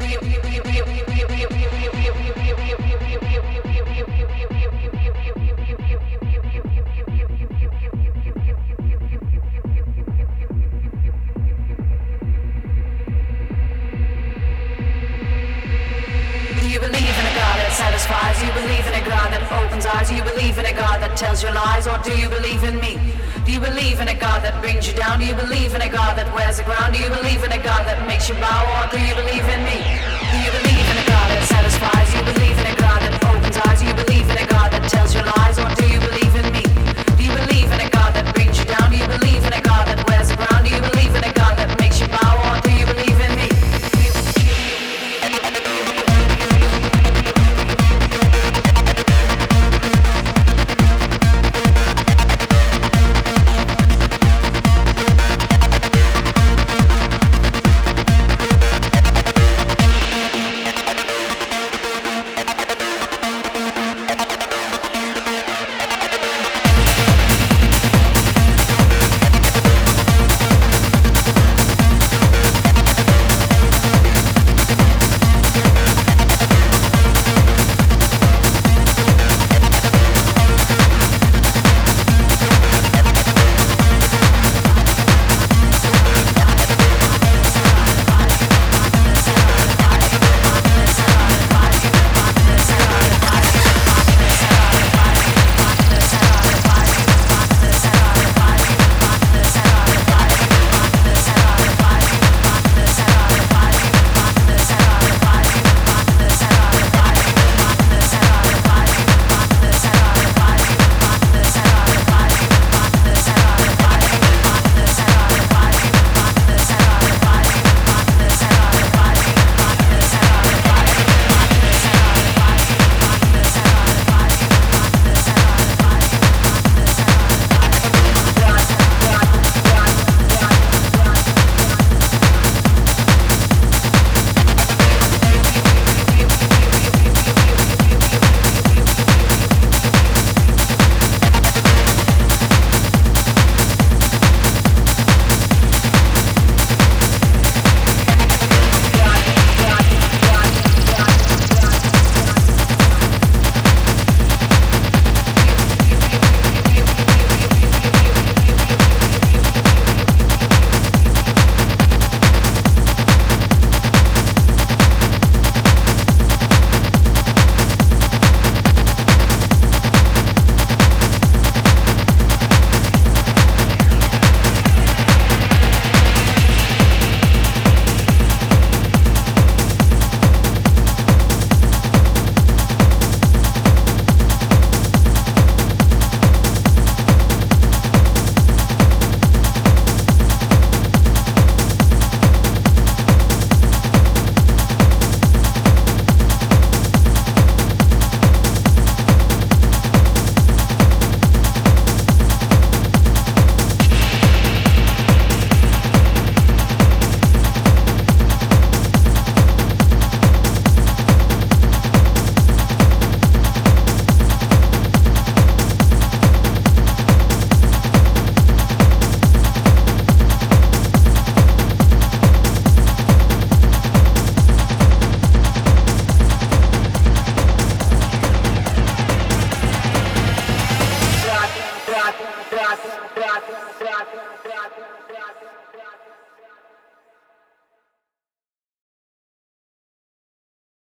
Satisfies. You believe in a God that opens eyes. You believe in a God that tells you lies. Or do you believe in me? Do you believe in a God that brings you down? Do you believe in a God that wears the ground? Do you believe in a God that makes you bow? Or do you believe in me? Do you believe in a God that satisfies? You believe in a God that opens eyes. You believe in a God that tells you lies. Or do you believe in me? Do you believe in a God that brings you down? Do you believe in a God that wears the ground? Do you believe in a God that makes you bow? Or do you believe in me? Rock.